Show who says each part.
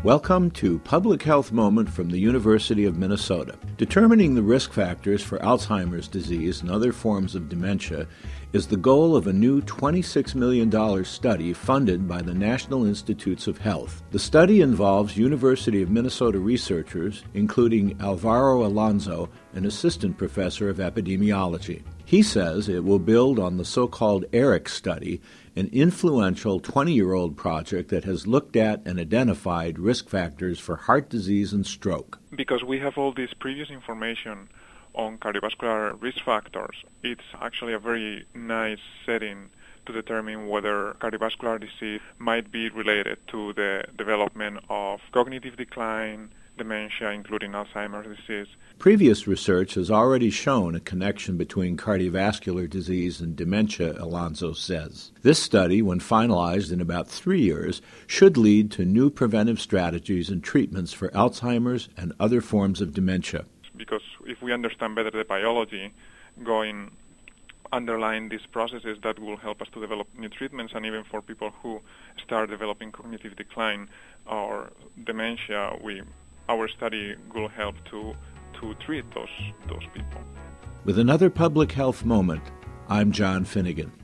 Speaker 1: Welcome to Public Health Moment from the University of Minnesota. Determining the risk factors for Alzheimer's disease and other forms of dementia is the goal of a new $26 million study funded by the National Institutes of Health. The study involves University of Minnesota researchers, including Alvaro Alonso, an assistant professor of epidemiology. He says it will build on the so-called ERIC study, an influential 20-year-old project that has looked at and identified risk factors for heart disease and stroke.
Speaker 2: Because we have all this previous information on cardiovascular risk factors, it's actually a very nice setting to determine whether cardiovascular disease might be related to the development of cognitive decline, dementia, including Alzheimer's disease.
Speaker 1: Previous research has already shown a connection between cardiovascular disease and dementia, Alonso says. This study, when finalized in about 3 years, should lead to new preventive strategies and treatments for Alzheimer's and other forms of dementia.
Speaker 2: Because if we understand better the biology underlying these processes, that will help us to develop new treatments, and even for people who start developing cognitive decline or dementia, our study will help to treat those people.
Speaker 1: With another Public Health Moment, I'm John Finnegan.